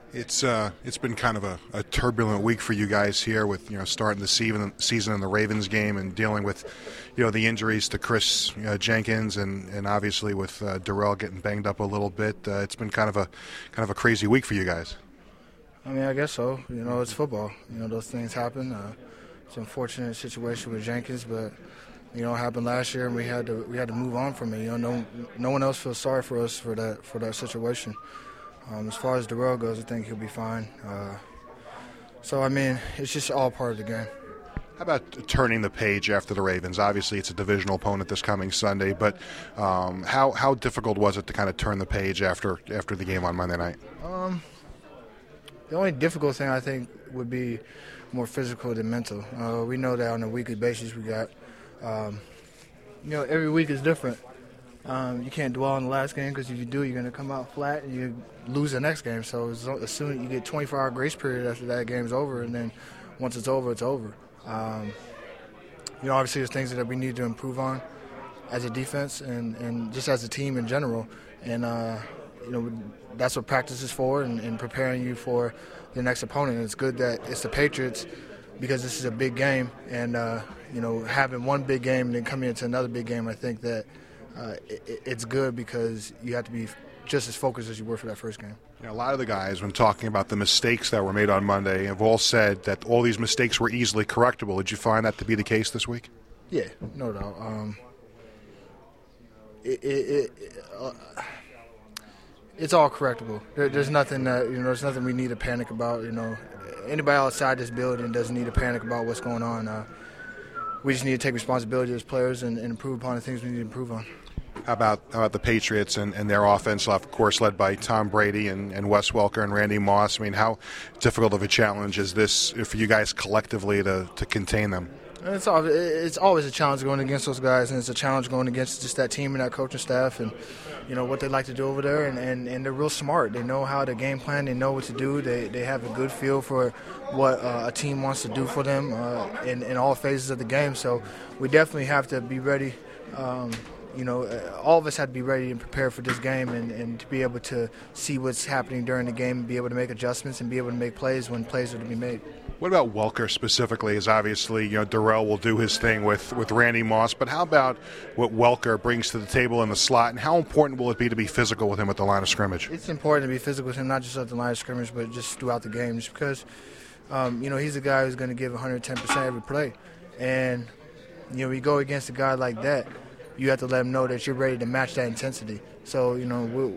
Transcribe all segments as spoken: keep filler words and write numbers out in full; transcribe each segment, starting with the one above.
It's uh, it's been kind of a, a turbulent week for you guys here, with you know starting the season season in the Ravens game and dealing with you know the injuries to Chris uh, Jenkins and, and obviously with uh, Darrell getting banged up a little bit. Uh, it's been kind of a kind of a crazy week for you guys. I mean, I guess so. You know, it's football. You know, those things happen. Uh, it's an unfortunate situation with Jenkins, but you know, it happened last year, and we had to we had to move on from it. You know, no no one else feels sorry for us for that for that situation. Um, as far as Darrell goes, I think he'll be fine. Uh, so, I mean, it's just all part of the game. How about turning the page after the Ravens? Obviously, it's a divisional opponent this coming Sunday, but um, how how difficult was it to kind of turn the page after after the game on Monday night? Um, the only difficult thing I think would be more physical than mental. Uh, we know that on a weekly basis we got, um, you know, every week is different. Um, you can't dwell on the last game because if you do, you're going to come out flat and you lose the next game. So as soon you get twenty-four hour grace period after that game's over, and then once it's over, it's over. Um, you know, obviously there's things that we need to improve on as a defense and, and just as a team in general. And, uh, you know, that's what practice is for and, and preparing you for the next opponent. And it's good that it's the Patriots because this is a big game. And, uh, you know, having one big game and then coming into another big game, I think that uh, it, it's good because you have to be just as focused as you were for that first game. You know, a lot of the guys, when talking about the mistakes that were made on Monday, have all said that all these mistakes were easily correctable. Did you find that to be the case this week? Yeah, no doubt. Um, it, it, it, uh, it's all correctable. There, there's nothing that you know. There's nothing we need to panic about. You know, anybody outside this building doesn't need to panic about what's going on. Uh, we just need to take responsibility as players and, and improve upon the things we need to improve on. How about how about the Patriots and, and their offense, of course, led by Tom Brady and, and Wes Welker and Randy Moss? I mean, how difficult of a challenge is this for you guys collectively to, to contain them? It's always, it's always a challenge going against those guys, and it's a challenge going against just that team and that coaching staff and, you know, what they like to do over there. And, and, and they're real smart. They know how to game plan. They know what to do. They they have a good feel for what uh, a team wants to do for them uh, in, in all phases of the game. So we definitely have to be ready. Um, You know, all of us had to be ready and prepared for this game and, and to be able to see what's happening during the game and be able to make adjustments and be able to make plays when plays are to be made. What about Welker specifically? Is obviously, you know, Darrell will do his thing with, with Randy Moss, but how about what Welker brings to the table in the slot, and how important will it be to be physical with him at the line of scrimmage? It's important to be physical with him, not just at the line of scrimmage, but just throughout the game, just because, um, you know, he's a guy who's going to give one hundred ten percent every play. And, you know, we go against a guy like that, you have to let him know that you're ready to match that intensity. So, you know, we'll,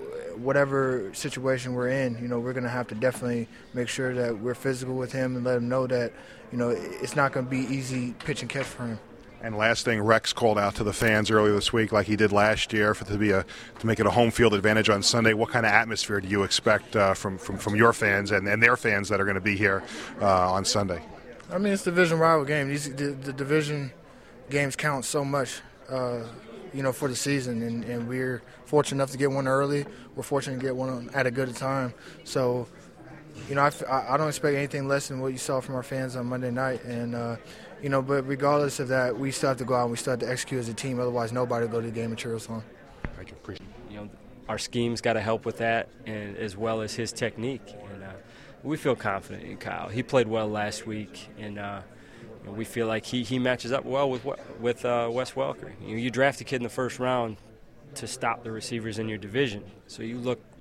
whatever situation we're in, you know, we're going to have to definitely make sure that we're physical with him and let him know that, you know, it's not going to be easy pitch and catch for him. And last thing, Rex called out to the fans earlier this week, like he did last year, for it to be a to make it a home field advantage on Sunday. What kind of atmosphere do you expect uh, from, from from your fans and, and their fans that are going to be here uh, on Sunday? I mean, it's a division rival game. These the, the division games count so much. Uh, you know, for the season, and, and we're fortunate enough to get one early. We're fortunate to get one at a good time. So, you know, I, I don't expect anything less than what you saw from our fans on Monday night. And, uh, you know, but regardless of that, we still have to go out and we still have to execute as a team. Otherwise, nobody will go to the game in Jerusalem. Thank you. Appreciate it. You know, our scheme's got to help with that, and as well as his technique. And uh, we feel confident in Kyle. He played well last week, and uh, you know, we feel like he, he matches up well with with uh, Wes Welker. You know, you draft a kid in the first round to stop the receivers in your division. So you look